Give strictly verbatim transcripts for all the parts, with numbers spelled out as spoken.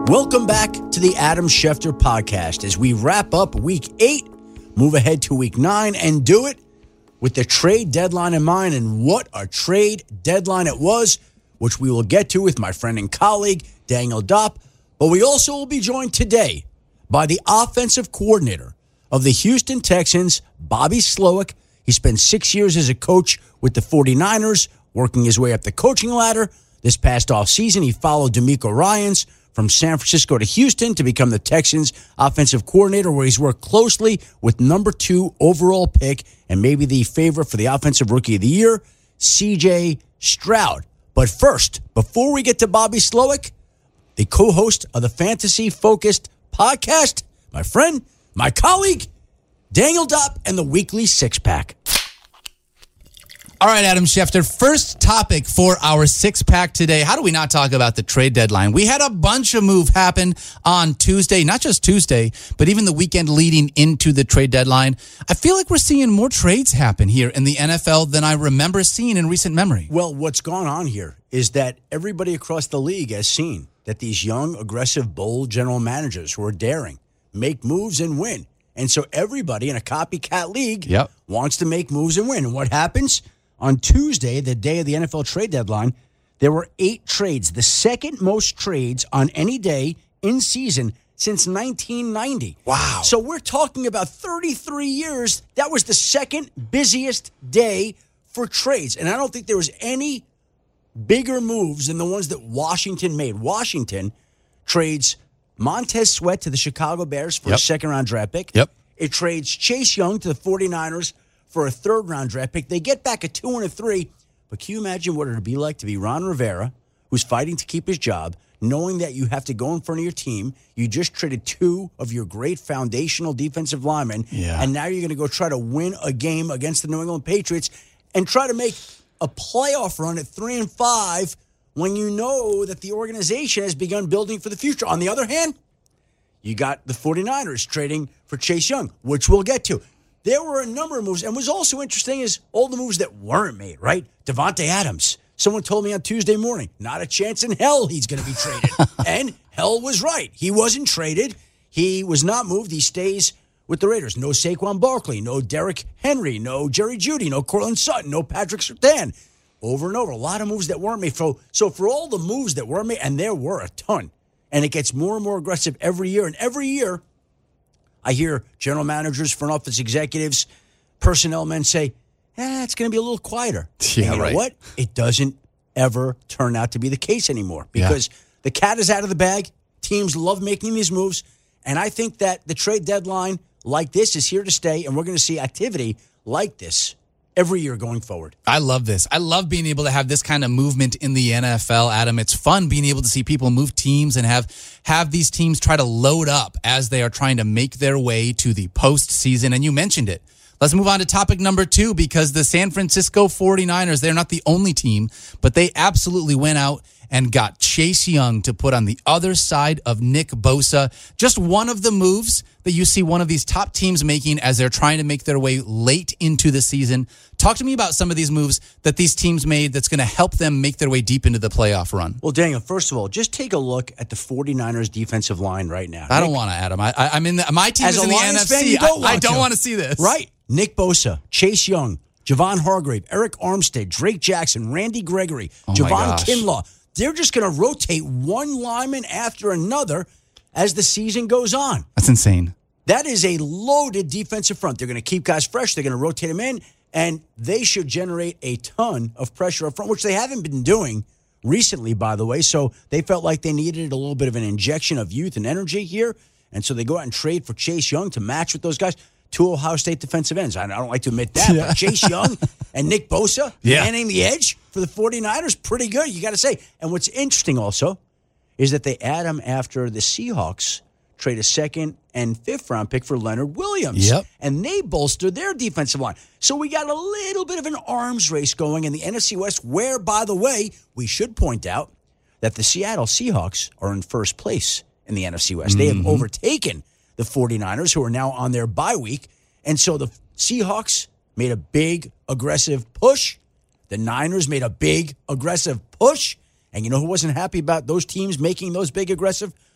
Welcome back to the Adam Schefter podcast as we wrap up week eight, move ahead to week nine, and do it with the trade deadline in mind. And what a trade deadline it was, which we will get to with my friend and colleague, Daniel Dopp. But we also will be joined today by the offensive coordinator of the Houston Texans, Bobby Slowik. He spent six years as a coach with the forty-niners, working his way up the coaching ladder. This past offseason, he followed DeMeco Ryans from San Francisco to Houston to become the Texans' offensive coordinator, where he's worked closely with number two overall pick and maybe the favorite for the offensive rookie of the year, C J Stroud. But first, before we get to Bobby Slowik, the co-host of the fantasy-focused podcast, my friend, my colleague, Daniel Dopp, and the weekly six-pack. All right, Adam Schefter, first topic for our six-pack today. How do we not talk about the trade deadline? We had a bunch of move happen on Tuesday, not just Tuesday, but even the weekend leading into the trade deadline. I feel like we're seeing more trades happen here in the N F L than I remember seeing in recent memory. Well, what's gone on here is that everybody across the league has seen that these young, aggressive, bold general managers who are daring make moves and win. And so everybody in a copycat league yep. wants to make moves and win. And what happens? On Tuesday, the day of the N F L trade deadline, there were eight trades, the second most trades on any day in season since nineteen ninety. Wow. So we're talking about thirty-three years. That was the second busiest day for trades. And I don't think there was any bigger moves than the ones that Washington made. Washington trades Montez Sweat to the Chicago Bears for yep. a second-round draft pick. Yep. It trades Chase Young to the forty-niners for a third-round draft pick. They get back a two and a three. But can you imagine what it would be like to be Ron Rivera, who's fighting to keep his job, knowing that you have to go in front of your team? You just traded two of your great foundational defensive linemen, yeah. and now you're going to go try to win a game against the New England Patriots and try to make a playoff run at three and five when you know that the organization has begun building for the future. On the other hand, you got the forty-niners trading for Chase Young, which we'll get to. There were a number of moves, and what's also interesting is all the moves that weren't made, right? Devontae Adams. Someone told me on Tuesday morning, not a chance in hell he's going to be traded. And hell was right. He wasn't traded. He was not moved. He stays with the Raiders. No Saquon Barkley, no Derrick Henry, no Jerry Jeudy, no Cortland Sutton, no Patrick Surtain. Over and over, a lot of moves that weren't made. So, so for all the moves that were made, and there were a ton, and it gets more and more aggressive every year, and every year, I hear general managers, front office executives, personnel men say, eh, it's going to be a little quieter. Yeah, and you right. know what? It doesn't ever turn out to be the case anymore because yeah. the cat is out of the bag. Teams love making these moves. And I think that the trade deadline like this is here to stay, and we're going to see activity like this every year going forward. I love this. I love being able to have this kind of movement in the N F L, Adam. It's fun being able to see people move teams and have have these teams try to load up as they are trying to make their way to the postseason. And you mentioned it. Let's move on to topic number two, because the San Francisco forty-niners, they're not the only team, but they absolutely went out and got Chase Young to put on the other side of Nick Bosa. Just one of the moves that you see one of these top teams making as they're trying to make their way late into the season. Talk to me about some of these moves that these teams made that's going to help them make their way deep into the playoff run. Well, Daniel, first of all, just take a look at the forty-niners defensive line right now. I Nick, don't want to, Adam. I, I, I'm in the, my team as is a in the Lions N F C. Fan, you don't I, I want don't to. want to see this. Right. Nick Bosa, Chase Young, Javon Hargrave, Eric Armstead, Drake Jackson, Randy Gregory, Oh my Javon gosh. Kinlaw. They're just going to rotate one lineman after another as the season goes on. That's insane. That is a loaded defensive front. They're going to keep guys fresh. They're going to rotate them in, and they should generate a ton of pressure up front, which they haven't been doing recently, by the way. So they felt like they needed a little bit of an injection of youth and energy here, and so they go out and trade for Chase Young to match with those guys. Two Ohio State defensive ends. I don't like to admit that, Yeah. but Chase Young and Nick Bosa Yeah. manning the edge for the forty-niners, pretty good, you got to say. And what's interesting also is that they add him after the Seahawks trade a second and fifth round pick for Leonard Williams. Yep. And they bolster their defensive line. So we got a little bit of an arms race going in the N F C West, where, by the way, we should point out that the Seattle Seahawks are in first place in the N F C West. Mm-hmm. They have overtaken the forty-niners, who are now on their bye week. And so the Seahawks made a big, aggressive push. The Niners made a big, aggressive push. And you know who wasn't happy about those teams making those big, aggressive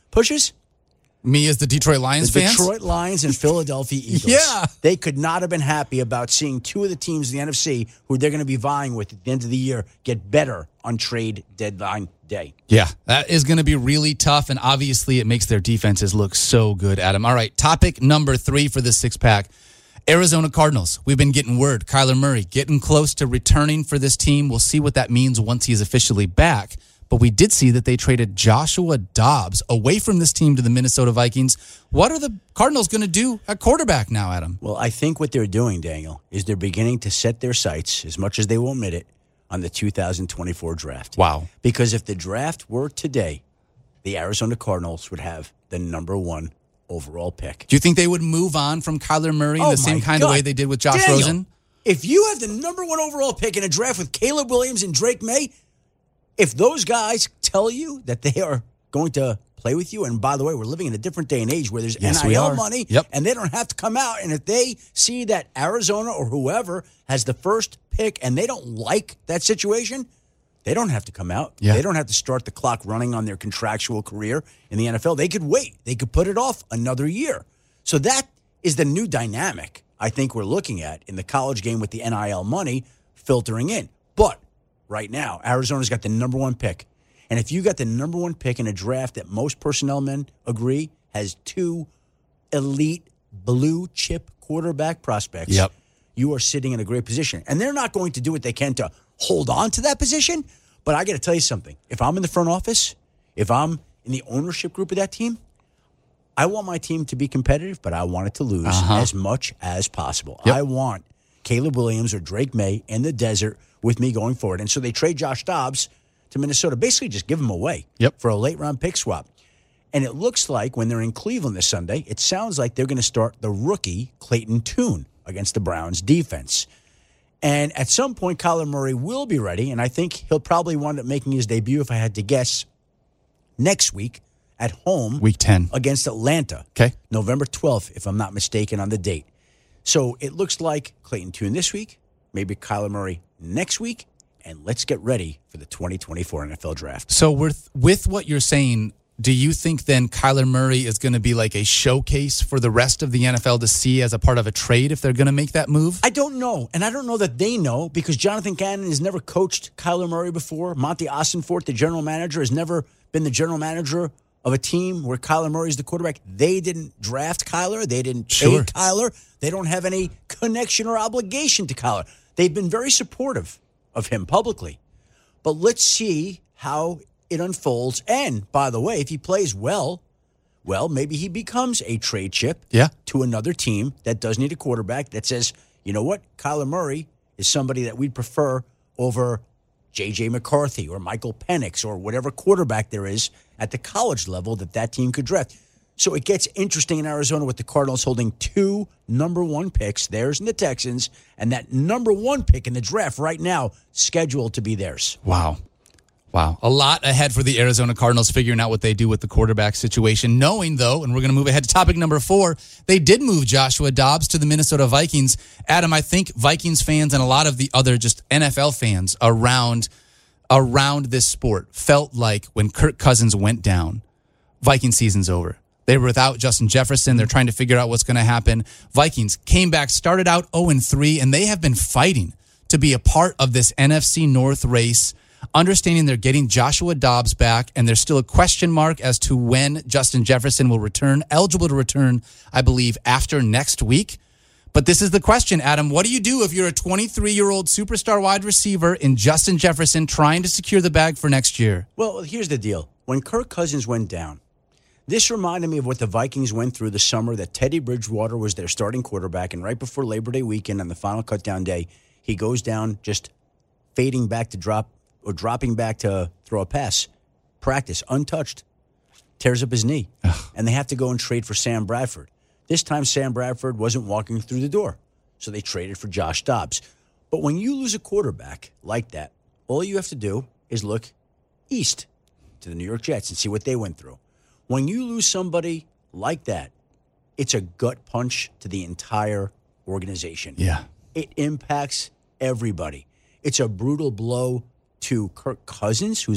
pushes? Me as the Detroit Lions The fans? Detroit Lions and Philadelphia Eagles. Yeah. They could not have been happy about seeing two of the teams in the N F C who they're going to be vying with at the end of the year get better on trade deadline day. Yeah, that is going to be really tough, and obviously it makes their defenses look so good, Adam. All right, topic number three for this six-pack. Arizona Cardinals. We've been getting word. Kyler Murray getting close to returning for this team. We'll see what that means once he's officially back. But we did see that they traded Joshua Dobbs away from this team to the Minnesota Vikings. What are the Cardinals going to do at quarterback now, Adam? Well, I think what they're doing, Daniel, is they're beginning to set their sights, as much as they will admit it, on the two thousand twenty-four draft. Wow. Because if the draft were today, the Arizona Cardinals would have the number one overall pick. Do you think they would move on from Kyler Murray in Oh the same my kind God. of way they did with Josh Daniel, Rosen? If you have the number one overall pick in a draft with Caleb Williams and Drake May, if those guys tell you that they are going to play with you, and by the way, we're living in a different day and age where there's Yes, N we I L are. money, Yep. and they don't have to come out, and if they see that Arizona or whoever has the first pick and they don't like that situation, they don't have to come out. Yeah. They don't have to start the clock running on their contractual career in the N F L. They could wait. They could put it off another year. So that is the new dynamic I think we're looking at in the college game with the N I L money filtering in. But right now, Arizona's got the number one pick. And if you got the number one pick in a draft that most personnel men agree has two elite blue chip quarterback prospects, Yep. you are sitting in a great position. And they're not going to do what they can to hold on to that position. But I got to tell you something. If I'm in the front office, if I'm in the ownership group of that team, I want my team to be competitive, but I want it to lose Uh-huh. as much as possible. Yep. I want Caleb Williams or Drake May in the desert with me going forward. And so they trade Josh Dobbs to Minnesota, basically just give him away Yep. for a late-round pick swap. And it looks like when they're in Cleveland this Sunday, it sounds like they're going to start the rookie Clayton Tune against the Browns defense. And at some point, Kyler Murray will be ready, and I think he'll probably wind up making his debut, if I had to guess, next week at home. Week ten. Against Atlanta. Okay. November twelfth, if I'm not mistaken on the date. So it looks like Clayton Tune this week, maybe Kyler Murray next week, and let's get ready for the twenty twenty-four N F L Draft. So with, with what you're saying, do you think then Kyler Murray is going to be like a showcase for the rest of the N F L to see as a part of a trade if they're going to make that move? I don't know, and I don't know that they know because Jonathan Gannon has never coached Kyler Murray before. Monty Ossenfort, the general manager, has never been the general manager of a team where Kyler Murray is the quarterback. They didn't draft Kyler. They didn't pay Sure. Kyler. They don't have any connection or obligation to Kyler. They've been very supportive of him publicly. But let's see how it unfolds. And, by the way, if he plays well, well, maybe he becomes a trade chip Yeah. to another team that does need a quarterback that says, you know what, Kyler Murray is somebody that we'd prefer over J J McCarthy or Michael Penix or whatever quarterback there is at the college level that that team could draft. So it gets interesting in Arizona with the Cardinals holding two number one picks, theirs and the Texans, and that number one pick in the draft right now scheduled to be theirs. Wow. Wow. A lot ahead for the Arizona Cardinals figuring out what they do with the quarterback situation. Knowing, though, and we're going to move ahead to topic number four, they did move Joshua Dobbs to the Minnesota Vikings. Adam, I think Vikings fans and a lot of the other just N F L fans around around this sport felt like when Kirk Cousins went down, Viking season's over. They were without Justin Jefferson. They're trying to figure out what's going to happen. Vikings came back, started out oh and three, and they have been fighting to be a part of this N F C North race, understanding they're getting Joshua Dobbs back, and there's still a question mark as to when Justin Jefferson will return, eligible to return, I believe, after next week. But this is the question, Adam. What do you do if you're a twenty-three-year-old superstar wide receiver in Justin Jefferson trying to secure the bag for next year? Well, here's the deal. When Kirk Cousins went down, this reminded me of what the Vikings went through the summer that Teddy Bridgewater was their starting quarterback, and right before Labor Day weekend on the final cutdown day, he goes down just fading back to drop or dropping back to throw a pass. Practice, untouched. Tears up his knee. And they have to go and trade for Sam Bradford. This time, Sam Bradford wasn't walking through the door, so they traded for Josh Dobbs. But when you lose a quarterback like that, all you have to do is look east to the New York Jets and see what they went through. When you lose somebody like that, it's a gut punch to the entire organization. Yeah. It impacts everybody. It's a brutal blow to Kirk Cousins, who's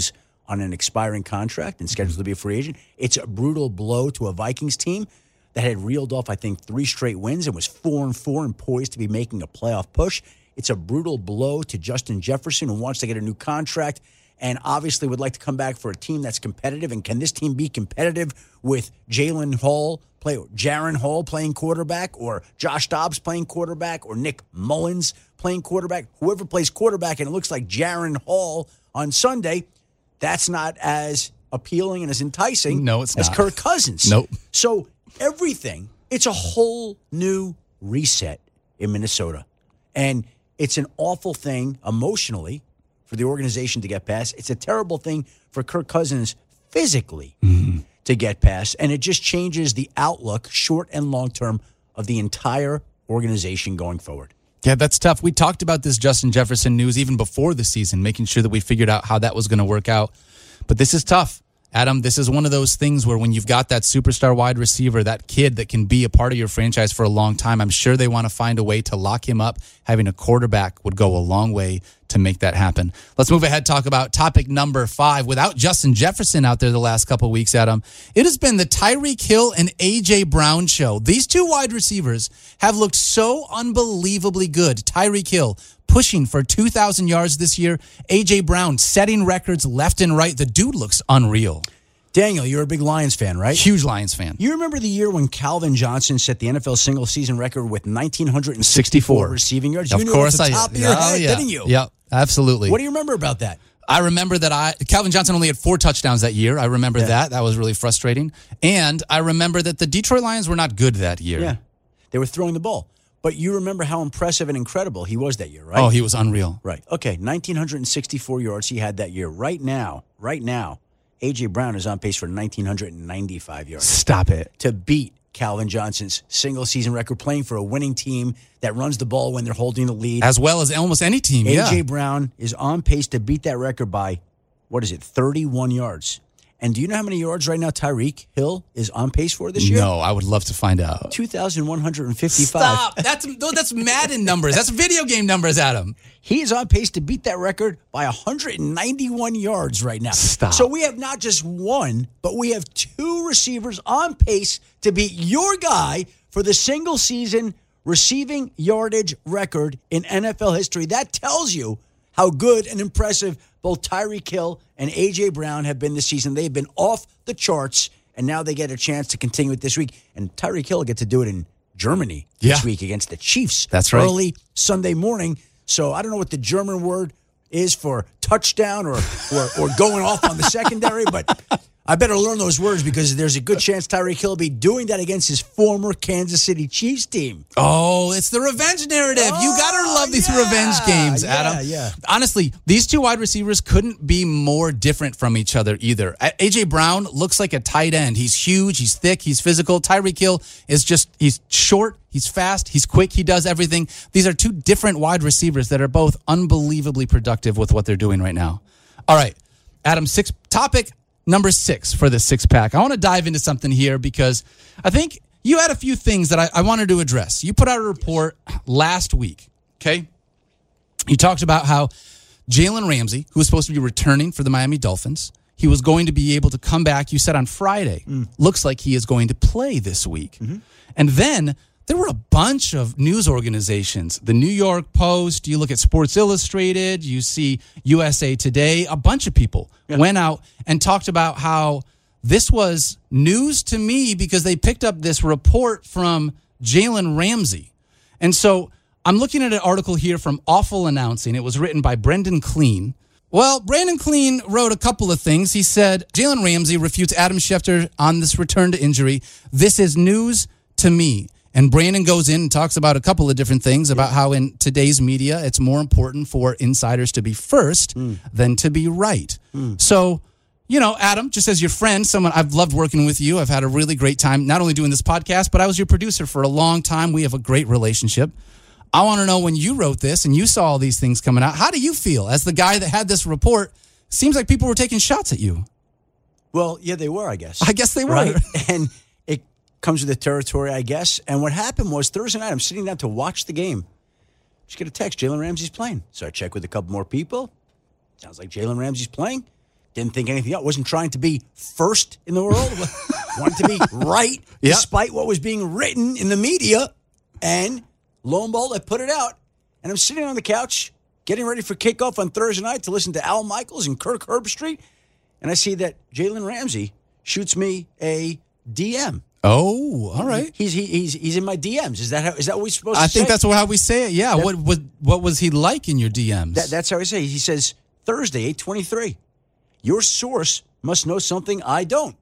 on an expiring contract and scheduled to be a free agent. It's a brutal blow to a Vikings team that had reeled off, I think, three straight wins and was four and four and poised to be making a playoff push. It's a brutal blow to Justin Jefferson, who wants to get a new contract and obviously would like to come back for a team that's competitive. And can this team be competitive with Jalen Hall, play Jaron Hall playing quarterback, or Josh Dobbs playing quarterback, or Nick Mullins playing quarterback? Whoever plays quarterback, and it looks like Jaron Hall on Sunday, that's not as appealing and as enticing no, it's as not. Kirk Cousins. Nope. So everything, it's a whole new reset in Minnesota. And it's an awful thing emotionally for the organization to get past. It's a terrible thing for Kirk Cousins physically mm-hmm. to get past. And it just changes the outlook, short and long term, of the entire organization going forward. Yeah, that's tough. We talked about this Justin Jefferson news even before the season, making sure that we figured out how that was going to work out. But this is tough. Adam, this is one of those things where when you've got that superstar wide receiver, that kid that can be a part of your franchise for a long time, I'm sure they want to find a way to lock him up. Having a quarterback would go a long way to make that happen. Let's move ahead, talk about topic number five. Without Justin Jefferson out there the last couple of weeks, Adam, it has been the Tyreek Hill and A J. Brown show. These two wide receivers have looked so unbelievably good. Tyreek Hill pushing for two thousand yards this year. A J. Brown setting records left and right. The dude looks unreal. Daniel, you're a big Lions fan, right? Huge Lions fan. You remember the year when Calvin Johnson set the N F L single-season record with one thousand nine hundred sixty-four receiving yards? Of you knew course, it off the I top of your oh, head, yeah. didn't you? Yep, absolutely. What do you remember about that? I remember that I Calvin Johnson only had four touchdowns that year. I remember yeah. that. That was really frustrating. And I remember that the Detroit Lions were not good that year. Yeah, they were throwing the ball. But you remember how impressive and incredible he was that year, right? Oh, he was unreal. Right. Okay, one thousand nine hundred sixty-four yards he had that year. Right now, right now, A J. Brown is on pace for one thousand nine hundred ninety-five yards. Stop it. To beat Calvin Johnson's single-season record, playing for a winning team that runs the ball when they're holding the lead. As well as almost any team, A J. yeah. A J. Brown is on pace to beat that record by, what is it, thirty-one yards. And do you know how many yards right now Tyreek Hill is on pace for this year? No, I would love to find out. two thousand one hundred fifty-five. Stop. That's, that's Madden numbers. That's video game numbers, Adam. He is on pace to beat that record by one hundred ninety-one yards right now. Stop. So we have not just one, but we have two receivers on pace to beat your guy for the single season receiving yardage record in N F L history. That tells you how good and impressive both Tyreek Hill and A J. Brown have been this season. They've been off the charts, and now they get a chance to continue it this week. And Tyreek Hill will get to do it in Germany yeah. this week against the Chiefs. That's right. Early Sunday morning. So I don't know what the German word is for touchdown or or, or going off on the secondary, but I better learn those words because there's a good chance Tyreek Hill will be doing that against his former Kansas City Chiefs team. Oh, it's the revenge narrative. Oh, you got to love these yeah, revenge games, Adam. Yeah, yeah. Honestly, these two wide receivers couldn't be more different from each other either. A J. Brown looks like a tight end. He's huge, he's thick, he's physical. Tyreek Hill is just, he's short, he's fast, he's quick, he does everything. These are two different wide receivers that are both unbelievably productive with what they're doing right now. All right, Adam, six topic number six for the six pack. I want to dive into something here because I think you had a few things that I, I wanted to address. You put out a report last week, okay? You talked about how Jalen Ramsey, who was supposed to be returning for the Miami Dolphins, he was going to be able to come back, you said on Friday. Mm. Looks like he is going to play this week. Mm-hmm. And then there were a bunch of news organizations. The New York Post, you look at Sports Illustrated, you see U S A Today, a bunch of people yeah. went out and talked about how this was news to me because they picked up this report from Jalen Ramsey. And so I'm looking at an article here from Awful Announcing. It was written by Brendan Clean. Well, Brandon Clean wrote a couple of things. He said, Jalen Ramsey refutes Adam Schefter on this return to injury. This is news to me. And Brandon goes in and talks about a couple of different things about how in today's media, it's more important for insiders to be first mm. than to be right. Mm. So, you know, Adam, just as your friend, someone I've loved working with you. I've had a really great time, not only doing this podcast, but I was your producer for a long time. We have a great relationship. I want to know, when you wrote this and you saw all these things coming out, how do you feel as the guy that had this report? Seems like people were taking shots at you. Well, yeah, they were, I guess. I guess they were. Right? And it comes with the territory, I guess. And what happened was Thursday night, I'm sitting down to watch the game. Just get a text, Jalen Ramsey's playing. So I check with a couple more people. Sounds like Jalen Ramsey's playing. Didn't think anything else. Wasn't trying to be first in the world. Wanted to be right, yep. despite what was being written in the media. And lo and behold, I put it out. And I'm sitting on the couch, getting ready for kickoff on Thursday night to listen to Al Michaels and Kirk Herbstreit. And I see that Jalen Ramsey shoots me a D M. Oh, all right. He's he, he's he's in my D Ms. Is that how is that what we're supposed to I say? think that's how we say it. Yeah. That, what what what was he like in your D Ms? That, that's how I say it. He says Thursday, eight twenty-three. Your source must know something I don't.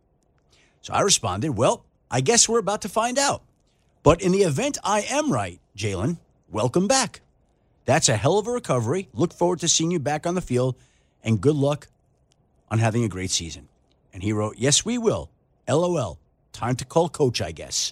So I responded, well, I guess we're about to find out. But in the event I am right, Jalen, welcome back. That's a hell of a recovery. Look forward to seeing you back on the field, and good luck on having a great season. And he wrote, yes, we will. LOL. Time to call coach, I guess.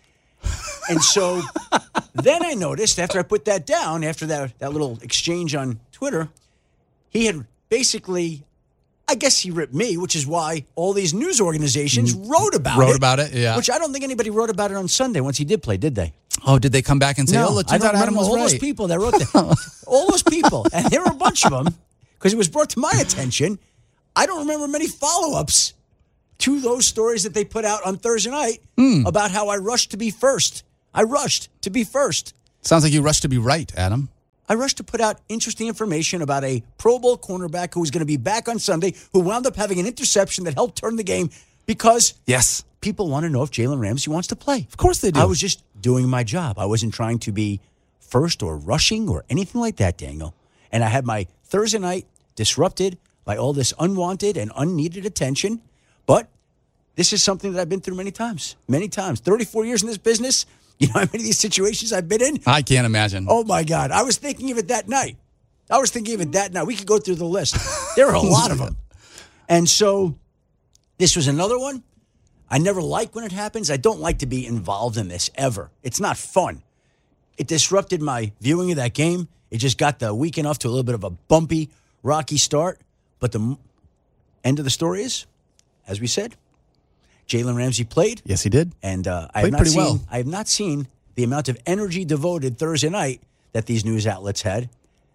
And so then I noticed after I put that down, after that, that little exchange on Twitter, he had basically, I guess he ripped me, which is why all these news organizations wrote about wrote it. Wrote about it, yeah. Which I don't think anybody wrote about it on Sunday once he did play, did they? Oh, did they come back and say, no, oh, look, I you don't thought Adam remember was all right. those people that wrote that. All those people. And there were a bunch of them, because it was brought to my attention. I don't remember many follow-ups to those stories that they put out on Thursday night mm. about how I rushed to be first. I rushed to be first. Sounds like you rushed to be right, Adam. I rushed to put out interesting information about a Pro Bowl cornerback who was going to be back on Sunday, who wound up having an interception that helped turn the game because yes, people want to know if Jalen Ramsey wants to play. Of course they do. I was just doing my job. I wasn't trying to be first or rushing or anything like that, Daniel. And I had my Thursday night disrupted by all this unwanted and unneeded attention. But this is something that I've been through many times, many times. thirty-four years in this business. You know how many of these situations I've been in? I can't imagine. Oh, my God. I was thinking of it that night. I was thinking of it that night. We could go through the list. There are a lot of them. And so this was another one. I never like when it happens. I don't like to be involved in this ever. It's not fun. It disrupted my viewing of that game. It just got the weekend off to a little bit of a bumpy, rocky start. But the end of the story is, as we said, Jalen Ramsey played. Yes, he did. And uh, I, have played not pretty seen, well. I have not seen the amount of energy devoted Thursday night that these news outlets had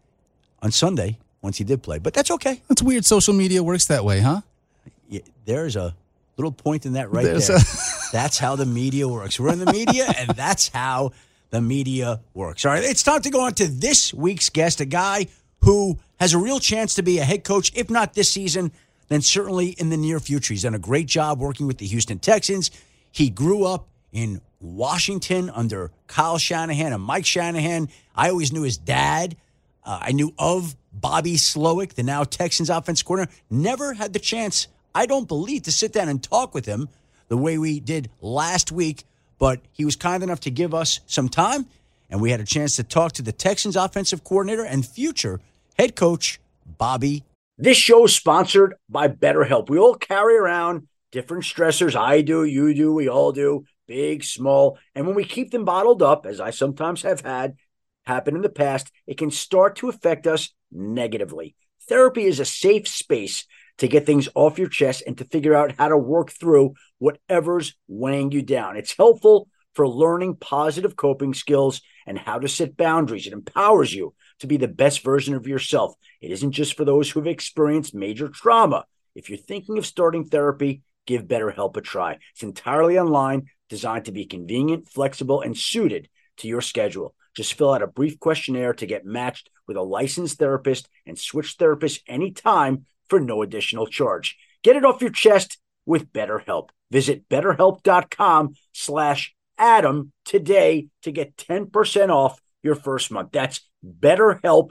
on Sunday once he did play. But that's okay. That's weird. Social media works that way, huh? Yeah, there's a little point in that right there's there. A- That's how the media works. We're in the media, and that's how the media works. All right, it's time to go on to this week's guest, a guy who has a real chance to be a head coach, if not this season, then certainly in the near future. He's done a great job working with the Houston Texans. He grew up in Washington under Kyle Shanahan and Mike Shanahan. I always knew his dad. Uh, I knew of Bobby Slowick, the now Texans offense coordinator. Never had the chance, I don't believe, to sit down and talk with him the way we did last week. But he was kind enough to give us some time, and we had a chance to talk to the Texans offensive coordinator and future head coach, Bobby. This show is sponsored by BetterHelp. We all carry around different stressors. I do, you do, we all do, big, small. And when we keep them bottled up, as I sometimes have had happen in the past, it can start to affect us negatively. Therapy is a safe space to get things off your chest and to figure out how to work through whatever's weighing you down. It's helpful for learning positive coping skills and how to set boundaries. It empowers you to be the best version of yourself. It isn't just for those who have experienced major trauma. If you're thinking of starting therapy, give BetterHelp a try. It's entirely online, designed to be convenient, flexible, and suited to your schedule. Just fill out a brief questionnaire to get matched with a licensed therapist and switch therapists anytime for no additional charge. Get it off your chest with BetterHelp. Visit betterhelp.com slash Adam today to get ten percent off your first month. That's BetterHelp,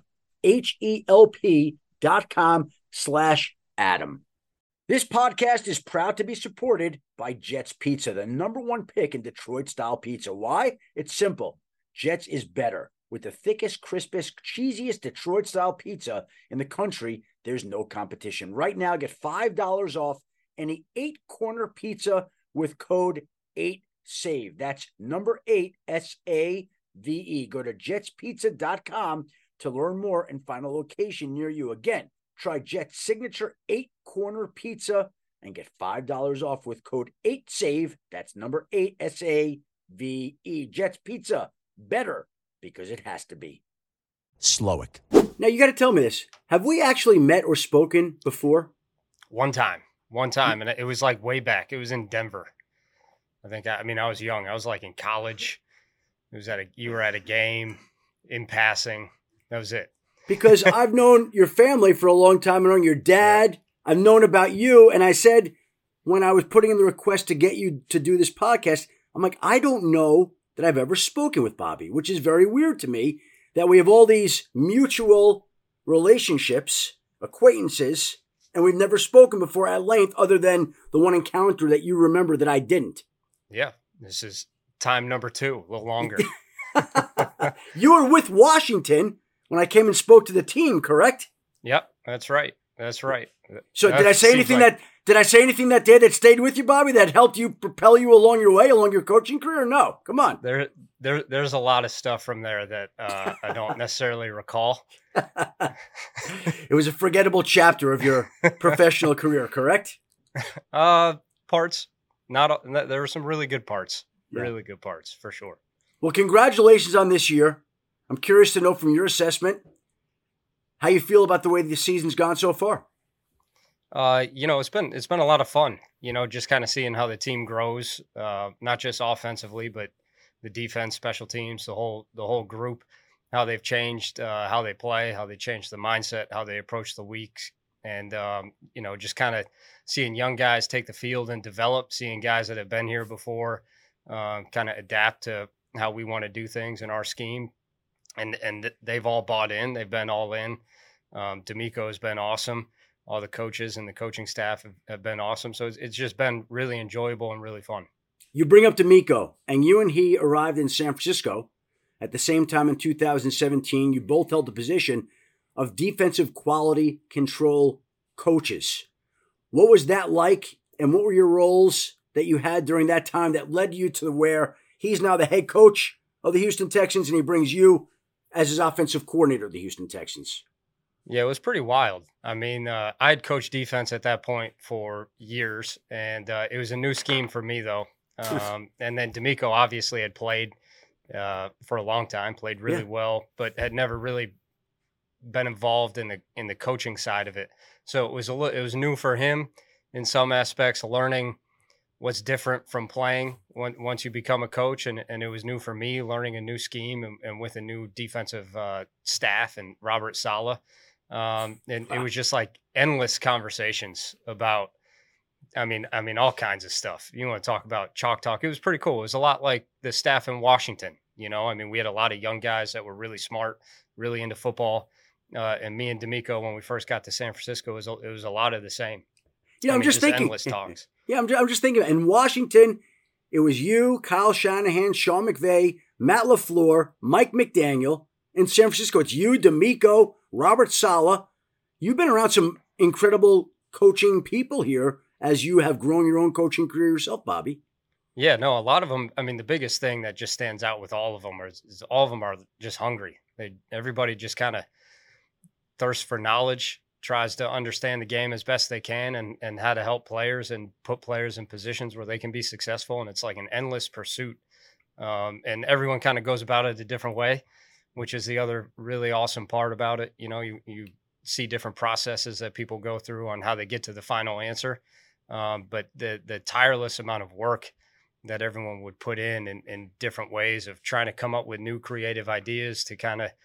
H-E-L-P dot com slash Adam. This podcast is proud to be supported by Jets Pizza, the number one pick in Detroit-style pizza. Why? It's simple. Jets is better. With the thickest, crispest, cheesiest Detroit-style pizza in the country, there's no competition. Right now, get five dollars off any eight-corner pizza with code eight save. That's number eight, S A V E. Go to jets pizza dot com to learn more and find a location near you. Again, try Jet's signature eight-corner pizza and get five dollars off with code eight save. That's number eight, S A V E. Jets Pizza, better because it has to be. Slowick. Now, you got to tell me this. Have we actually met or spoken before? One time, one time. And it was like way back. It was in Denver. I think, I, I mean, I was young. I was like in college. It was at a, you were at a game in passing. That was it. Because I've known your family for a long time. I've known your dad. Yeah. I've known about you. And I said, when I was putting in the request to get you to do this podcast, I'm like, I don't know that I've ever spoken with Bobby, which is very weird to me that we have all these mutual relationships, acquaintances, and we've never spoken before at length other than the one encounter that you remember that I didn't. Yeah, this is time number two, a little longer. You were with Washington when I came and spoke to the team, correct? Yep, that's right. That's right. So that did I say anything like... that did I say anything that day that stayed with you, Bobby, that helped you propel you along your way, along your coaching career? No, come on. There, there, there's a lot of stuff from there that uh, I don't necessarily recall. It was a forgettable chapter of your professional career, correct? Uh, parts. Not there were some really good parts. Yeah. Really good parts for sure. Well, congratulations on this year. I'm curious to know from your assessment how you feel about the way the season's gone so far. Uh, you know, it's been it's been a lot of fun. You know, just kind of seeing how the team grows, uh, not just offensively, but the defense, special teams, the whole the whole group, how they've changed, uh, how they play, how they changed the mindset, how they approach the weeks, and um, you know, just kind of seeing young guys take the field and develop, seeing guys that have been here before, uh, kind of adapt to how we want to do things in our scheme, and and they've all bought in. They've been all in. Um, D'Amico has been awesome. All the coaches and the coaching staff have, have been awesome. So it's, it's just been really enjoyable and really fun. You bring up D'Amico, and you and he arrived in San Francisco at the same time in two thousand seventeen. You both held the position of defensive quality control coaches. What was that like, and what were your roles that you had during that time that led you to where he's now the head coach of the Houston Texans, and he brings you as his offensive coordinator of the Houston Texans? Yeah, it was pretty wild. I mean, uh, I had coached defense at that point for years, and uh, it was a new scheme for me, though. Um, and then D'Amico obviously had played uh, for a long time, played really yeah. well, but had never really been involved in the in the coaching side of it. So it was a it was new for him in some aspects, learning what's different from playing when, once you become a coach, and, and it was new for me, learning a new scheme and, and with a new defensive uh, staff and Robert Saleh. Um, and it was just like endless conversations about, I mean, I mean, all kinds of stuff. You want to talk about chalk talk. It was pretty cool. It was a lot like the staff in Washington, you know, I mean, we had a lot of young guys that were really smart, really into football. Uh, and me and D'Amico, when we first got to San Francisco, it was a, it was a lot of the same. Yeah, I I'm mean, just, just thinking. Endless talks. Yeah, I'm just, I'm just thinking. In Washington, it was you, Kyle Shanahan, Sean McVay, Matt LaFleur, Mike McDaniel. In San Francisco, it's you, D'Amico, Robert Saleh. You've been around some incredible coaching people here as you have grown your own coaching career yourself, Bobby. Yeah, no, a lot of them. I mean, the biggest thing that just stands out with all of them is, is all of them are just hungry. They everybody just kind of thirsts for knowledge, tries to understand the game as best they can, and and how to help players and put players in positions where they can be successful. And it's like an endless pursuit. Um, and everyone kind of goes about it a different way, which is the other really awesome part about it. You know, you, you see different processes that people go through on how they get to the final answer. Um, but the, the tireless amount of work that everyone would put in, in in different ways of trying to come up with new creative ideas to kind of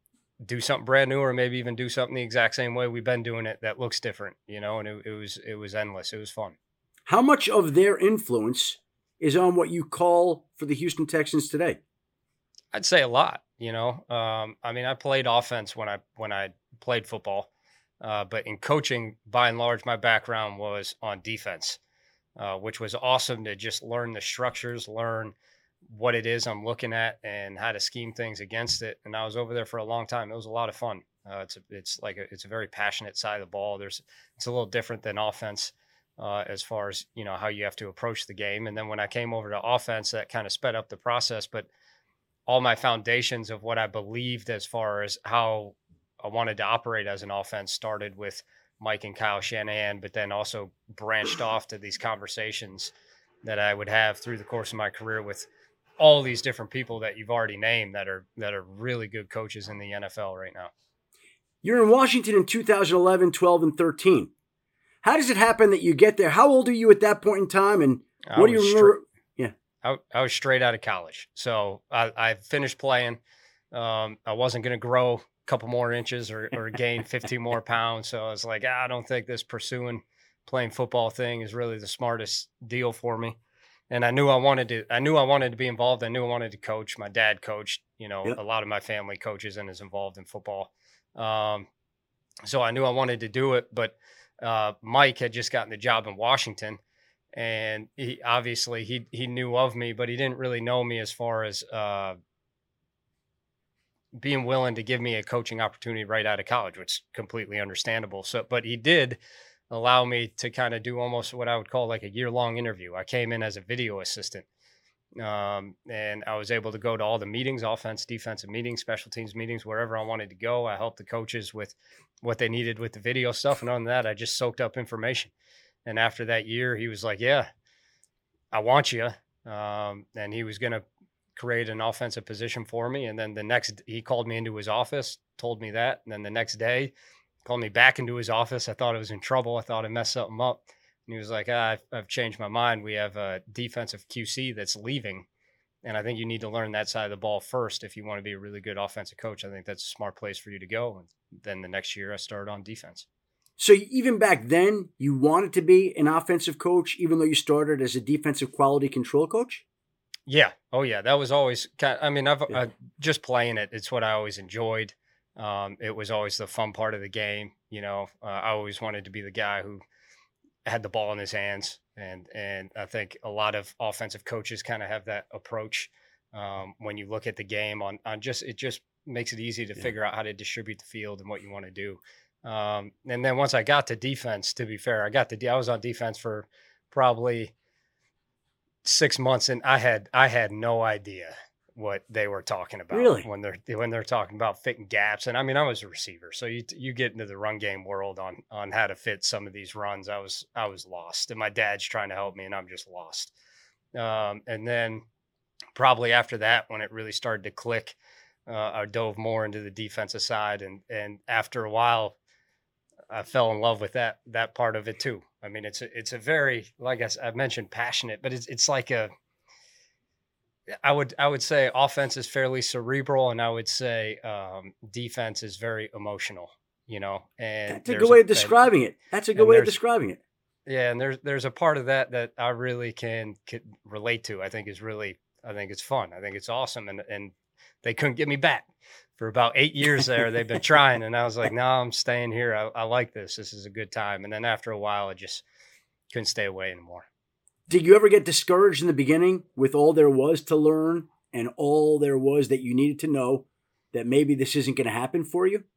do something brand new, or maybe even do something the exact same way we've been doing it that looks different, you know, and it, it was, it was endless. It was fun. How much of their influence is on what you call for the Houston Texans today? I'd say a lot, you know. Um, I mean, I played offense when I when I played football, uh, but in coaching, by and large, my background was on defense, uh, which was awesome to just learn the structures, learn what it is I'm looking at, and how to scheme things against it. And I was over there for a long time. It was a lot of fun. Uh, it's a, it's like a, it's a very passionate side of the ball. There's it's a little different than offense. Uh, as far as, you know, how you have to approach the game. And then when I came over to offense, that kind of sped up the process. But all my foundations of what I believed as far as how I wanted to operate as an offense started with Mike and Kyle Shanahan, but then also branched off to these conversations that I would have through the course of my career with all these different people that you've already named that are that are really good coaches in the N F L right now. You're in Washington in two thousand eleven, twelve, and thirteen. How does it happen that you get there? How old are you at that point in time? And I what do you was remember? Straight, yeah. I, I was straight out of college. So I, I finished playing. Um, I wasn't going to grow a couple more inches or, or gain fifteen more pounds. So I was like, ah, I don't think this pursuing playing football thing is really the smartest deal for me. And I knew I wanted to, I knew I wanted to be involved. I knew I wanted to coach. My dad coached, you know, yep. a lot of my family coaches and is involved in football. Um, so I knew I wanted to do it, but, uh, Mike had just gotten the job in Washington, and he obviously he, he knew of me, but he didn't really know me as far as, uh, being willing to give me a coaching opportunity right out of college, which is completely understandable. So, but he did allow me to kind of do almost what I would call like a year-long interview. I came in as a video assistant, um, and I was able to go to all the meetings, offense, defensive meetings, special teams meetings, wherever I wanted to go. I helped the coaches with what they needed with the video stuff. And other than that, I just soaked up information. And after that year, he was like, yeah, I want you. Um, and he was going to create an offensive position for me. And then the next, he called me into his office, told me that. And then the next day, called me back into his office. I thought I was in trouble. I thought I messed something up. And he was like, ah, I've, I've changed my mind. We have a defensive Q C that's leaving. And I think you need to learn that side of the ball first if you want to be a really good offensive coach. I think that's a smart place for you to go. And then the next year I started on defense. So even back then, you wanted to be an offensive coach, even though you started as a defensive quality control coach? Yeah. Oh, yeah. That was always kind of, I mean, I've yeah. uh, just playing it. It's what I always enjoyed. Um, it was always the fun part of the game. You know, uh, I always wanted to be the guy who had the ball in his hands. And, and I think a lot of offensive coaches kind of have that approach. Um, when you look at the game on, on just, it just makes it easy to yeah. figure out how to distribute the field and what you want to do. Um, and then once I got to defense, to be fair, I got to, I was on defense for probably six months and I had, I had no idea what they were talking about really? when they're, when they're talking about fitting gaps. And I mean, I was a receiver. So you, you get into the run game world on, on how to fit some of these runs. I was, I was lost, and my dad's trying to help me and I'm just lost. Um, and then probably after that, when it really started to click, uh, I dove more into the defensive side. And, and after a while, I fell in love with that, that part of it too. I mean, it's a, it's a very, like I, I mentioned, passionate, but it's, it's like a, I would, I would say offense is fairly cerebral, and I would say um, defense is very emotional, you know, and that's a good way of describing it. That's a good way of describing it. Yeah. And there's, there's a part of that that I really can, can relate to. I think is really, I think it's fun. I think it's awesome. And, and they couldn't get me back. For about eight years there, they've been trying. And I was like, no, I'm staying here. I, I like this. This is a good time. And then after a while, I just couldn't stay away anymore. Did you ever get discouraged in the beginning with all there was to learn and all there was that you needed to know that maybe this isn't going to happen for you?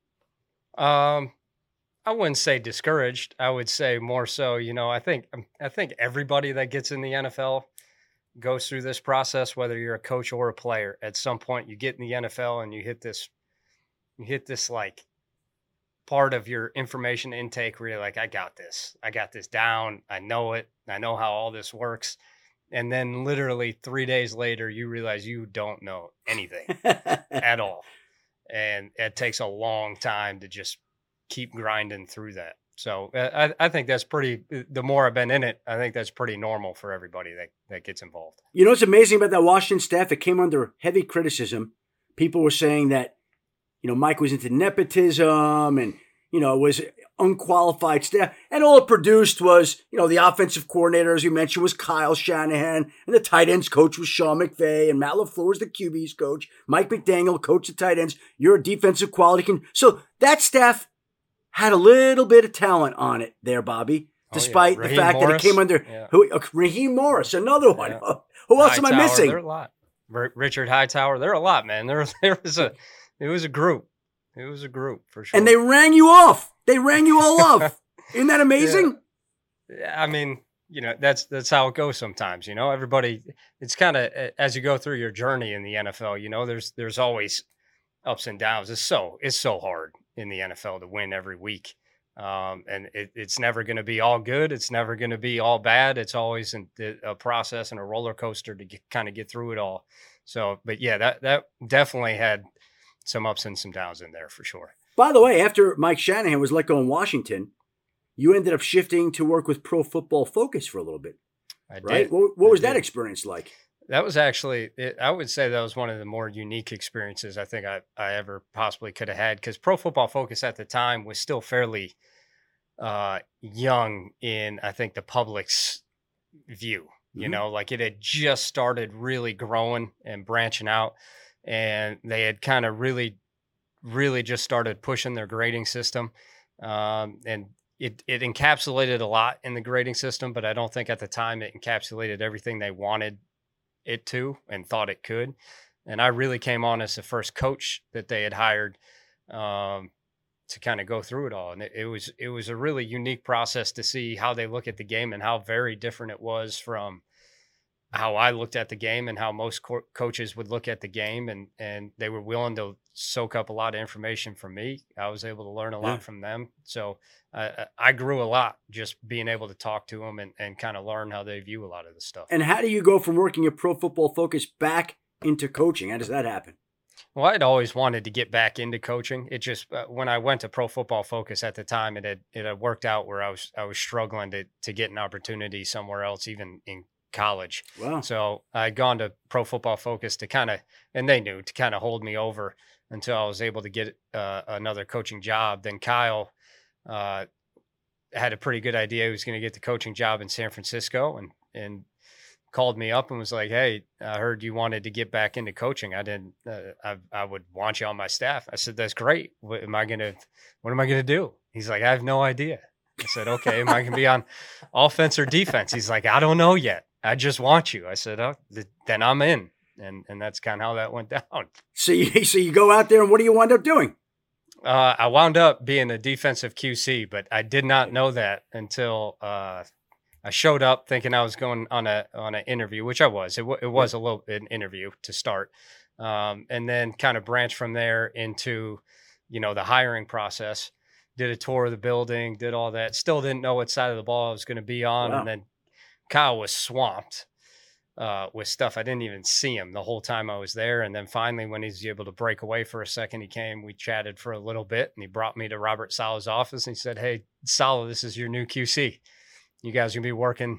Um, I wouldn't say discouraged. I would say more so, you know, I think, I think everybody that gets in the N F L goes through this process, whether you're a coach or a player. At some point you get in the N F L and you hit this, you hit this like part of your information intake where you're like, I got this, I got this down. I know it. I know how all this works. And then literally three days later, you realize you don't know anything at all. And it takes a long time to just keep grinding through that. So I, I think that's pretty, the more I've been in it, I think that's pretty normal for everybody that, that gets involved. You know what's amazing about that Washington staff? It came under heavy criticism. People were saying that, you know, Mike was into nepotism and, you know, was unqualified staff. And all it produced was, you know, the offensive coordinator, as you mentioned, was Kyle Shanahan. And the tight ends coach was Sean McVay. And Matt LaFleur was the Q B's coach. Mike McDaniel coached the tight ends. You're a defensive quality. Con- so that staff had a little bit of talent on it there, Bobby, despite oh, yeah. the fact Morris. that it came under yeah. who, uh, Raheem Morris, another one. Yeah. Who else Hightower, am I missing? There are a lot. R- Richard Hightower. There are a lot, man. There, there was a, it was a group. It was a group for sure. And they rang you off. They rang you all off. Isn't that amazing? Yeah. yeah. I mean, you know, that's that's how it goes sometimes. You know, everybody. It's kind of as you go through your journey in the N F L. You know, there's there's always ups and downs. It's so it's so hard in the N F L to win every week. Um, and it, it's never going to be all good. It's never going to be all bad. It's always an, a process and a roller coaster to get, kind of get through it all. So, but yeah, that, that definitely had some ups and some downs in there for sure. By the way, after Mike Shanahan was let go in Washington, you ended up shifting to work with Pro Football Focus for a little bit, I right? did. What, what was I that did. experience like? That was actually, it, I would say that was one of the more unique experiences I think I, I ever possibly could have had, because Pro Football Focus at the time was still fairly uh, young in, I think, the public's view. You Mhm. know, like it had just started really growing and branching out, and they had kind of really, really just started pushing their grading system. Um, and it, it encapsulated a lot in the grading system, but I don't think at the time it encapsulated everything they wanted it to and thought it could. And I really came on as the first coach that they had hired um, to kind of go through it all. And it, it was it was a really unique process to see how they look at the game and how very different it was from how I looked at the game and how most co- coaches would look at the game. And and they were willing to soak up a lot of information from me. I was able to learn a lot Yeah. from them. So uh, I grew a lot just being able to talk to them and, and kind of learn how they view a lot of the stuff. And how do you go from working at Pro Football Focus back into coaching? How does that happen? Well, I'd always wanted to get back into coaching. It just uh, when I went to Pro Football Focus at the time, it had it had worked out where I was I was struggling to to get an opportunity somewhere else, even in college. Wow. So I'd gone to Pro Football Focus to kind of, and they knew, to kind of hold me over until I was able to get uh, another coaching job. Then Kyle uh, had a pretty good idea he was going to get the coaching job in San Francisco, and and called me up and was like, "Hey, I heard you wanted to get back into coaching. I didn't. Uh, I I would want you on my staff." I said, "That's great. What am I gonna? What am I gonna do?" He's like, "I have no idea." I said, "Okay, am I gonna be on offense or defense?" He's like, "I don't know yet. I just want you." I said, "Oh, th- then I'm in." And and that's kind of how that went down. So you, so you go out there and what do you wind up doing? Uh, I wound up being a defensive Q C, but I did not know that until uh, I showed up thinking I was going on a on an interview, which I was. It, w- it was a little an interview to start, um, and then kind of branched from there into, you know, the hiring process. Did a tour of the building, did all that. Still didn't know what side of the ball I was going to be on, Wow. and then Kyle was swamped uh, with stuff. I didn't even see him the whole time I was there. And then finally, when he was able to break away for a second, he came, we chatted for a little bit, and he brought me to Robert Saleh's office and he said, "Hey, Saleh, this is your new Q C. You guys are going to be working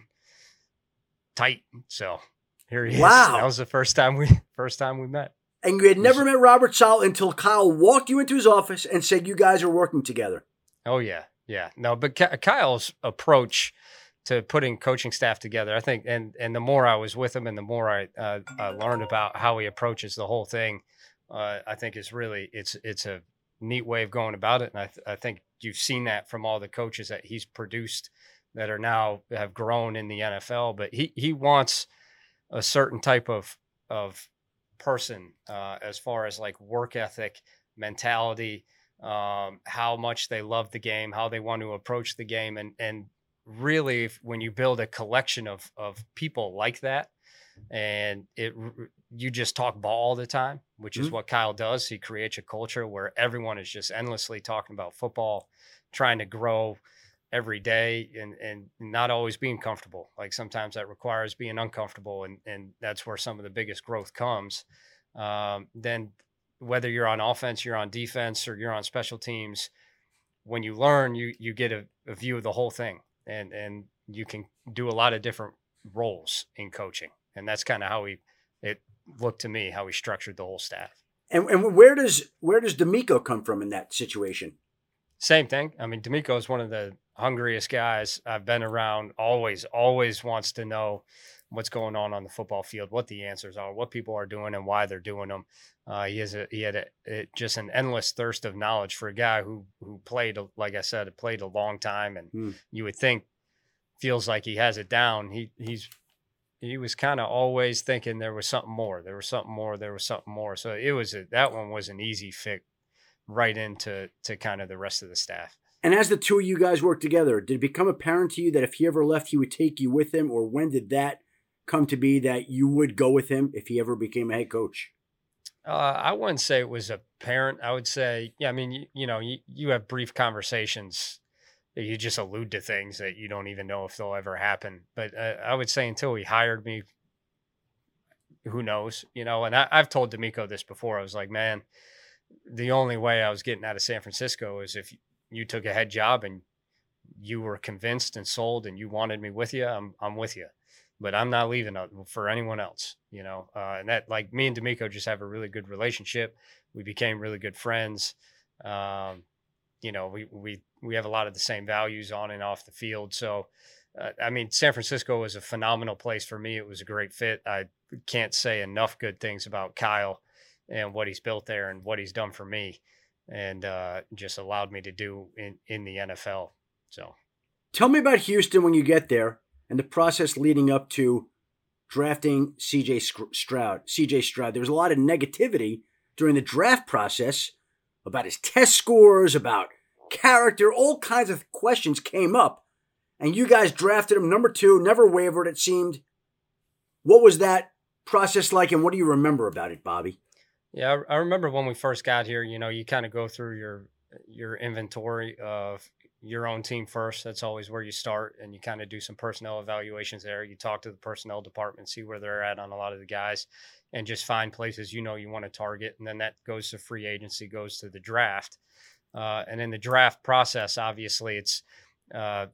tight." So here he Wow. is. That was the first time we, first time we met. And you had never met Robert Saleh until Kyle walked you into his office and said you guys are working together. Oh yeah. Yeah. No, but Ky- Kyle's approach to putting coaching staff together, I think, and and the more I was with him and the more I uh, I learned about how he approaches the whole thing, uh, I think is really, it's it's a neat way of going about it. And I, th- I think you've seen that from all the coaches that he's produced that are now have grown in the N F L. But he he wants a certain type of of person uh, as far as like work ethic, mentality, um, how much they love the game, how they want to approach the game. And, and really, if, when you build a collection of, of people like that, and it, you just talk ball all the time, which is Mhm. what Kyle does. He creates a culture where everyone is just endlessly talking about football, trying to grow every day, and, and not always being comfortable. Like sometimes that requires being uncomfortable. And, and that's where some of the biggest growth comes. Um, then whether you're on offense, you're on defense, or you're on special teams, when you learn, you, you get a, a view of the whole thing, and, and you can do a lot of different roles in coaching. And that's kind of how he, it looked to me, how he structured the whole staff. And, and where does where does D'Amico come from in that situation? Same thing. I mean, D'Amico is one of the hungriest guys I've been around. Always, always wants to know what's going on on the football field, what the answers are, what people are doing, and why they're doing them. Uh, he has a he had a, a, just an endless thirst of knowledge for a guy who who played, like I said, played a long time, and Hmm. you would think feels like he has it down. He he's he was kind of always thinking there was something more, there was something more, there was something more. So it was a, that one was an easy fit right into to kind of the rest of the staff. And as the two of you guys worked together, did it become apparent to you that if he ever left, he would take you with him? Or when did that come to be that you would go with him if he ever became a head coach? Uh, I wouldn't say it was apparent. I would say, yeah, I mean, you, you know, you, you have brief conversations that you just allude to things that you don't even know if they'll ever happen. But uh, I would say until he hired me, who knows, you know, and I, I've told D'Amico this before. I was like, man, the only way I was getting out of San Francisco is if you took a head job and you were convinced and sold and you wanted me with you, I'm, I'm with you, but I'm not leaving for anyone else, you know? Uh, and that, like, me and D'Amico just have a really good relationship. We became really good friends. Um, you know, we, we, we have a lot of the same values on and off the field. So, uh, I mean, San Francisco was a phenomenal place for me. It was a great fit. I can't say enough good things about Kyle and what he's built there and what he's done for me, and uh, just allowed me to do in, in the N F L. So tell me about Houston when you get there and the process leading up to drafting C J Stroud. C J Stroud, there was a lot of negativity during the draft process about his test scores, about character, all kinds of questions came up. And you guys drafted him number two, never wavered, it seemed. What was that process like, and what do you remember about it, Bobby? Yeah, I, I remember when we first got here, you know, you kind of go through your your inventory of your own team first. That's always where you start, and you kind of do some personnel evaluations there. You talk to the personnel department, see where they're at on a lot of the guys, and just find places you know you want to target. And then that goes to free agency, goes to the draft. Uh, and in the draft process, obviously, it's uh,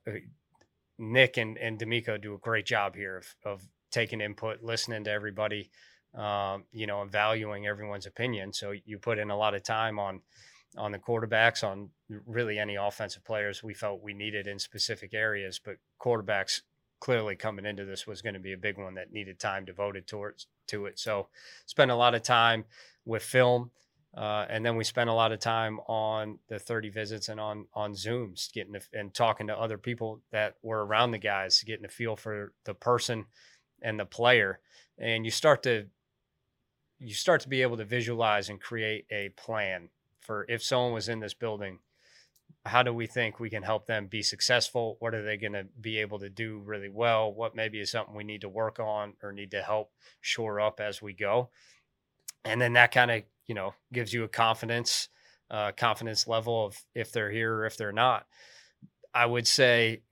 Nick and, and D'Amico do a great job here of, of taking input, listening to everybody, um, you know, and valuing everyone's opinion. So you put in a lot of time on on the quarterbacks, on really any offensive players we felt we needed in specific areas. But quarterbacks clearly coming into this was going to be a big one that needed time devoted towards to it. So spent a lot of time with film. Uh, and then we spent a lot of time on the thirty visits and on on Zooms, getting to, and talking to other people that were around the guys, getting a feel for the person and the player. And you start to you start to be able to visualize and create a plan for if someone was in this building, how do we think we can help them be successful? What are they going to be able to do really well? What maybe is something we need to work on or need to help shore up as we go? And then that kind of, you know, gives you a confidence, uh, confidence level of if they're here or if they're not. I would say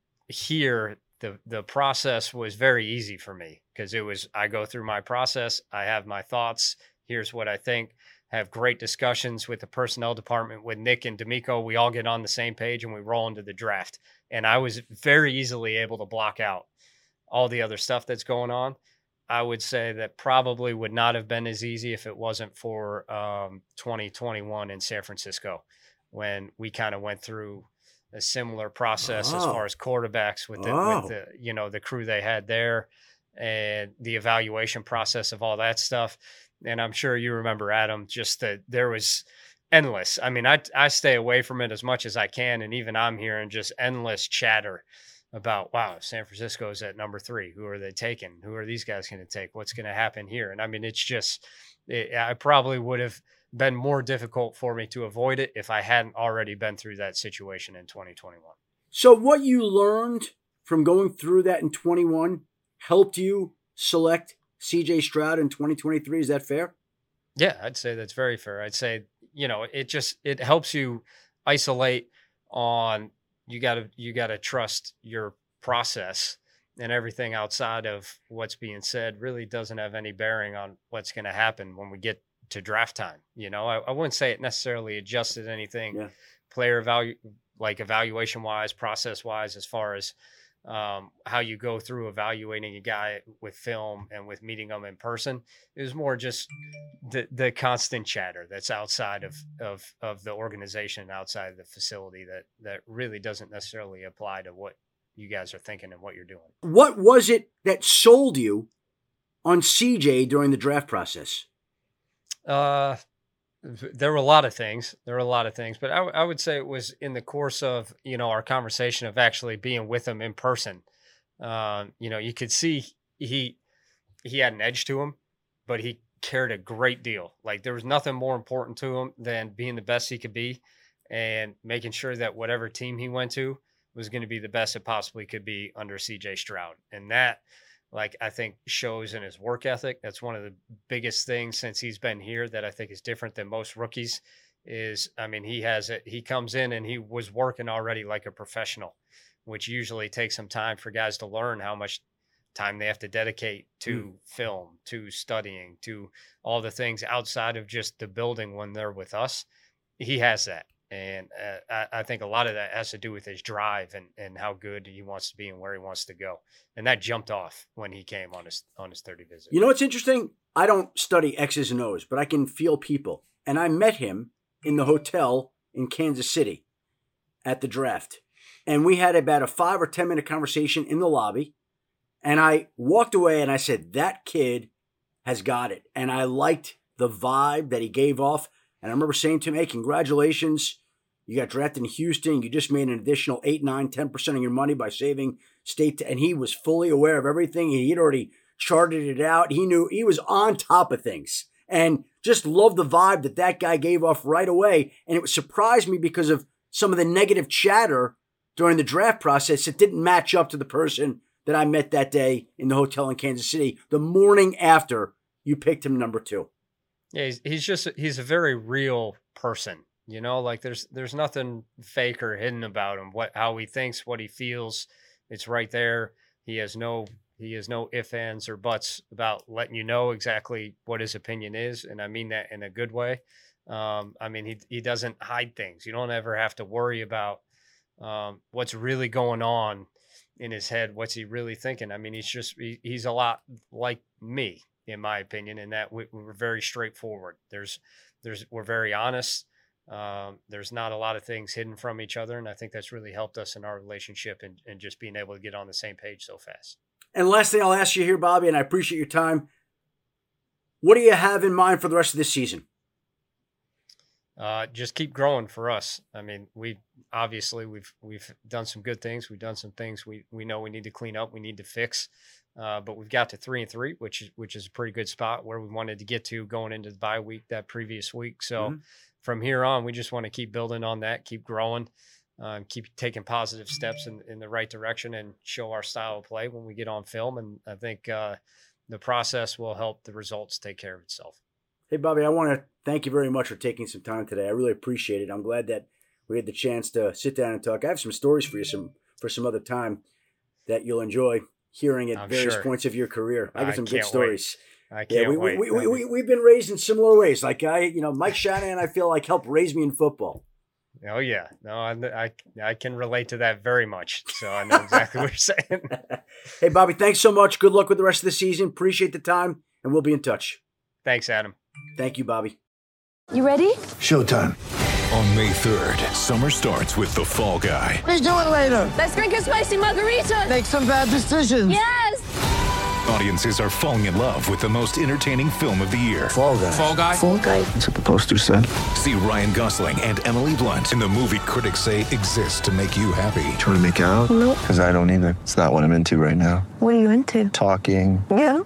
here, the, the process was very easy for me because it was, I go through my process. I have my thoughts. Here's what I think. Have great discussions with the personnel department with Nick and D'Amico. We all get on the same page and we roll into the draft. And I was very easily able to block out all the other stuff that's going on. I would say that probably would not have been as easy if it wasn't for um, twenty twenty-one in San Francisco, when we kind of went through a similar process oh. as far as quarterbacks with the, oh. with the, you know, the crew they had there and the evaluation process of all that stuff. And I'm sure you remember, Adam, just that there was endless. I mean, I, I stay away from it as much as I can. And even I'm hearing just endless chatter about, wow, San Francisco is at number three. Who are they taking? Who are these guys going to take? What's going to happen here? And I mean, it's just, it, I probably would have been more difficult for me to avoid it if I hadn't already been through that situation in twenty twenty-one. So what you learned from going through that in twenty-one helped you select C J Stroud in twenty twenty-three. Is that fair? Yeah, I'd say that's very fair. I'd say, you know, it just, it helps you isolate on, you gotta, you gotta trust your process, and everything outside of what's being said really doesn't have any bearing on what's going to happen when we get to draft time. You know, I, I wouldn't say it necessarily adjusted anything yeah. player value, like evaluation wise, process wise, as far as um, how you go through evaluating a guy with film and with meeting them in person. It was more just the, the constant chatter that's outside of, of, of the organization, outside of the facility, that, that really doesn't necessarily apply to what you guys are thinking and what you're doing. What was it that sold you on C J during the draft process? Uh, there were a lot of things. There were a lot of things, but I, I would say it was in the course of, you know, our conversation of actually being with him in person. Um, you know, you could see he, he had an edge to him, but he cared a great deal. Like, there was nothing more important to him than being the best he could be and making sure that whatever team he went to was going to be the best it possibly could be under C J Stroud. And that, like, I think shows in his work ethic. That's one of the biggest things since he's been here that I think is different than most rookies is, I mean, he has it. He comes in and he was working already like a professional, which usually takes some time for guys to learn how much time they have to dedicate to mm. film, to studying, to all the things outside of just the building when they're with us. He has that. And uh, I, I think a lot of that has to do with his drive and, and how good he wants to be and where he wants to go. And that jumped off when he came on his on his thirty visit. You know what's interesting? I don't study X's and O's, but I can feel people. And I met him in the hotel in Kansas City at the draft. And we had about a five or ten minute conversation in the lobby. And I walked away and I said, that kid has got it. And I liked the vibe that he gave off. And I remember saying to him, hey, congratulations. You got drafted in Houston. You just made an additional eight, nine, ten percent of your money by saving state. And he was fully aware of everything. He had already charted it out. He knew he was on top of things. And just loved the vibe that that guy gave off right away. And it surprised me because of some of the negative chatter during the draft process. It didn't match up to the person that I met that day in the hotel in Kansas City, the morning after you picked him number two. Yeah, he's, he's just, he's a very real person. You know, like there's there's nothing fake or hidden about him. What how he thinks, what he feels, it's right there. He has no he has no ifs, ands, or buts about letting you know exactly what his opinion is, and I mean that in a good way. Um, I mean he he doesn't hide things. You don't ever have to worry about um, what's really going on in his head. What's he really thinking? I mean he's just he, he's a lot like me, in my opinion, in that we, we're very straightforward. There's there's we're very honest. Um, there's not a lot of things hidden from each other. And I think that's really helped us in our relationship and, and just being able to get on the same page so fast. And last thing I'll ask you here, Bobby, and I appreciate your time. What do you have in mind for the rest of this season? Uh, just keep growing for us. I mean, we obviously we've, we've done some good things. We've done some things we, we know we need to clean up. We need to fix, uh, but we've got to three and three, which is, which is a pretty good spot where we wanted to get to going into the bye week that previous week. So, mm-hmm. From here on, we just want to keep building on that, keep growing, um, keep taking positive steps in, in the right direction and show our style of play when we get on film. And I think uh, the process will help the results take care of itself. Hey, Bobby, I want to thank you very much for taking some time today. I really appreciate it. I'm glad that we had the chance to sit down and talk. I have some stories for you some for some other time that you'll enjoy hearing at I'm various sure. points of your career. I got I some good stories. Wait. I can't yeah, we, wait. We, we, we, we've been raised in similar ways. Like I, you know, Mike Shanahan, I feel like helped raise me in football. Oh yeah, no, I, I, I can relate to that very much. So I know exactly what you're saying. Hey, Bobby, thanks so much. Good luck with the rest of the season. Appreciate the time, and we'll be in touch. Thanks, Adam. Thank you, Bobby. You ready? Showtime. On May third, summer starts with The Fall Guy. Let's do it later. Let's drink a spicy margarita. Make some bad decisions. Yes. Audiences are falling in love with the most entertaining film of the year. Fall Guy. Fall Guy? Fall Guy. That's what the poster said. See Ryan Gosling and Emily Blunt in the movie critics say exists to make you happy. Trying to make it out? Nope. Because I don't either. It's not what I'm into right now. What are you into? Talking. Yeah.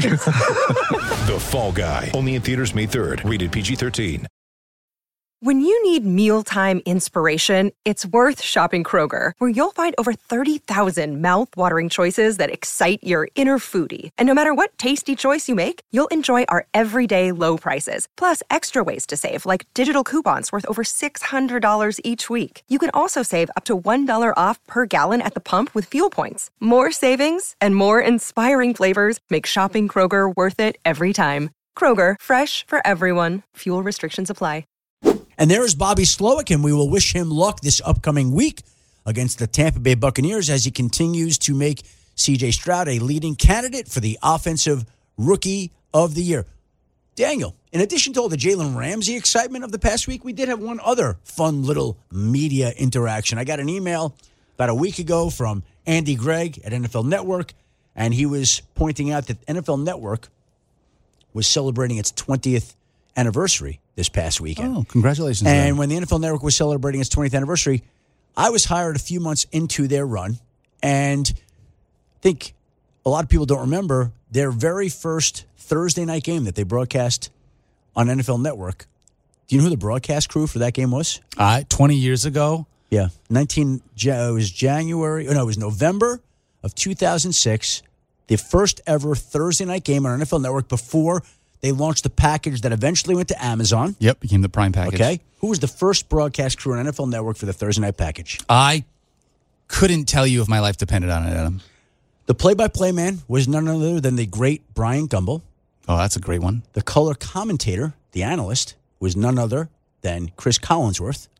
The Fall Guy. Only in theaters May third. Rated P G thirteen. When you need mealtime inspiration, it's worth shopping Kroger, where you'll find over thirty thousand mouth-watering choices that excite your inner foodie. And no matter what tasty choice you make, you'll enjoy our everyday low prices, plus extra ways to save, like digital coupons worth over six hundred dollars each week. You can also save up to one dollar off per gallon at the pump with fuel points. More savings and more inspiring flavors make shopping Kroger worth it every time. Kroger, fresh for everyone. Fuel restrictions apply. And there is Bobby Slowik, and we will wish him luck this upcoming week against the Tampa Bay Buccaneers as he continues to make C J Stroud a leading candidate for the Offensive Rookie of the Year. Daniel, in addition to all the Jalen Ramsey excitement of the past week, we did have one other fun little media interaction. I got an email about a week ago from Andy Gregg at N F L Network, and he was pointing out that N F L Network was celebrating its twentieth anniversary this past weekend. Oh, congratulations. And then. when the N F L Network was celebrating its twentieth anniversary, I was hired a few months into their run. And I think a lot of people don't remember their very first Thursday night game that they broadcast on N F L Network. Do you know who the broadcast crew for that game was? Uh, twenty years ago? Yeah. nineteen It was January. Oh, no, it was November of two thousand six. The first ever Thursday night game on N F L Network before they launched the package that eventually went to Amazon. Yep, became the Prime package. Okay. Who was the first broadcast crew on N F L Network for the Thursday night package? I couldn't tell you if my life depended on it, Adam. The play-by-play man was none other than the great Brian Gumbel. Oh, that's a great one. The color commentator, the analyst, was none other than Chris Collinsworth.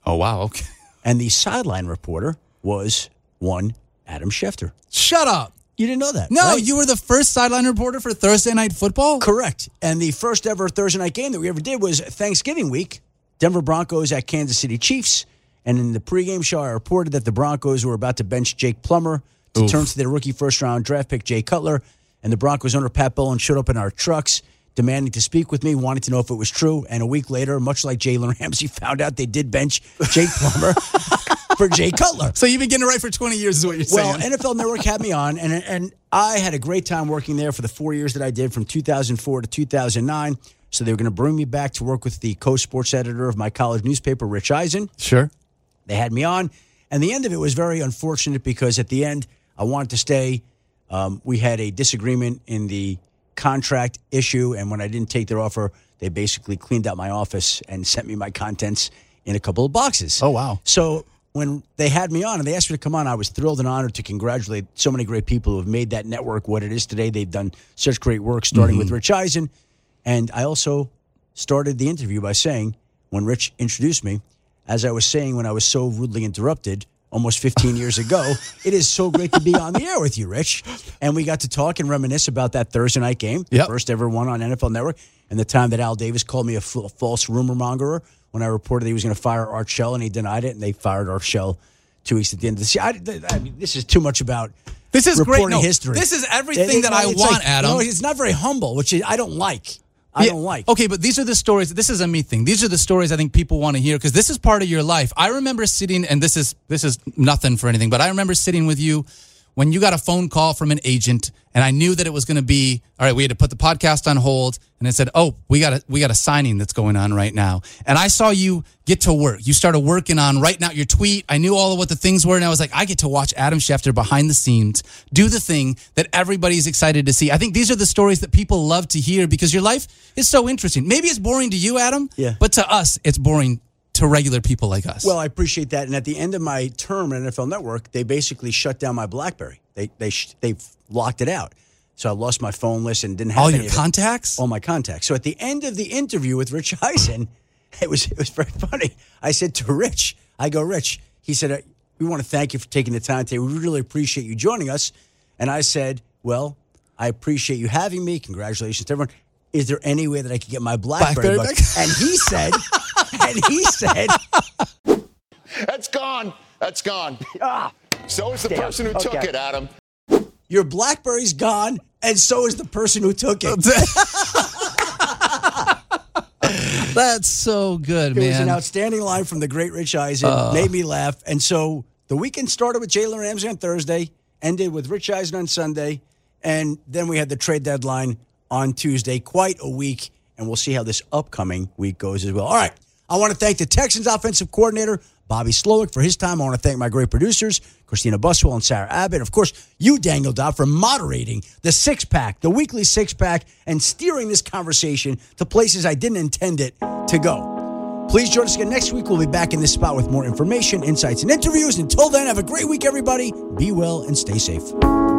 Oh, wow. Okay. And the sideline reporter was one Adam Schefter. Shut up. You didn't know that? No, right? you were the first sideline reporter for Thursday Night Football? Correct. And the first ever Thursday night game that we ever did was Thanksgiving week. Denver Broncos at Kansas City Chiefs. And in the pregame show, I reported that the Broncos were about to bench Jake Plummer to Oof. turn to their rookie first-round draft pick, Jay Cutler. And the Broncos owner, Pat Bowlen, showed up in our trucks, demanding to speak with me, wanting to know if it was true. And a week later, much like Jalen Ramsey, found out they did bench Jake Plummer for Jay Cutler. So you've been getting it right for twenty years is what you're Well, saying. N F L Network had me on, and and I had a great time working there for the four years that I did from two thousand four to two thousand nine. So they were going to bring me back to work with the co-sports editor of my college newspaper, Rich Eisen. Sure. They had me on, and the end of it was very unfortunate because at the end, I wanted to stay. Um, we had a disagreement in the contract issue, and when I didn't take their offer, they basically cleaned out my office and sent me my contents in a couple of boxes. Oh, wow. So when they had me on and they asked me to come on, I was thrilled and honored to congratulate so many great people who have made that network what it is today. They've done such great work, starting Mm-hmm. with Rich Eisen. And I also started the interview by saying, when Rich introduced me, as I was saying when I was so rudely interrupted almost fifteen years ago, it is so great to be on the air with you, Rich. And we got to talk and reminisce about that Thursday night game, Yep. the first ever one on N F L Network, and the time that Al Davis called me a, f- a false rumor mongerer when I reported he was going to fire Art Shell, and he denied it, and they fired Art Shell two weeks at the end of the season. I, I mean, this is too much about This is great. reporting No, history. this is everything It- it- that no, I it's want, like- Adam. No, it's not very humble, which I don't like. I Yeah, don't like. Okay, but these are the stories. This is a me thing. These are the stories I think people want to hear because this is part of your life. I remember sitting, and this is this is nothing for anything, but I remember sitting with you when you got a phone call from an agent, and I knew that it was going to be all right. We had to put the podcast on hold, and it said, "Oh, we got a we got a signing that's going on right now." And I saw you get to work. You started working on writing out your tweet. I knew all of what the things were, and I was like, I get to watch Adam Schefter behind the scenes do the thing that everybody's excited to see. I think these are the stories that people love to hear because your life is so interesting. Maybe it's boring to you, Adam, Yeah. but to us, it's boring to regular people like us. Well, I appreciate that. And at the end of my term at N F L Network, they basically shut down my BlackBerry. They they sh- they locked it out. So I lost my phone list and didn't have all any your of it. contacts? All my contacts. So at the end of the interview with Rich Eisen, it was it was very funny. I said to Rich, I go, Rich, he said, uh, we want to thank you for taking the time today. We really appreciate you joining us. And I said, well, I appreciate you having me. Congratulations to everyone. Is there any way that I could get my BlackBerry, BlackBerry back? back? And he said, and he said, That's gone. That's gone. ah, So is the Damn. person who took Okay. it, Adam. your BlackBerry's gone, and so is the person who took it. That's so good, It was man. an outstanding line from the great Rich Eisen. Made me laugh. And so the weekend started with Jalen Ramsey on Thursday, ended with Rich Eisen on Sunday, and then we had the trade deadline on Tuesday. Quite a week, and we'll see how this upcoming week goes as well. All right. I want to thank the Texans offensive coordinator, Bobby Slowick, for his time. I want to thank my great producers, Christina Buswell and Sarah Abbott. Of course, you, Daniel Dodd, for moderating the six-pack, the weekly six-pack, and steering this conversation to places I didn't intend it to go. Please join us again next week. We'll be back in this spot with more information, insights, and interviews. Until then, have a great week, everybody. Be well and stay safe.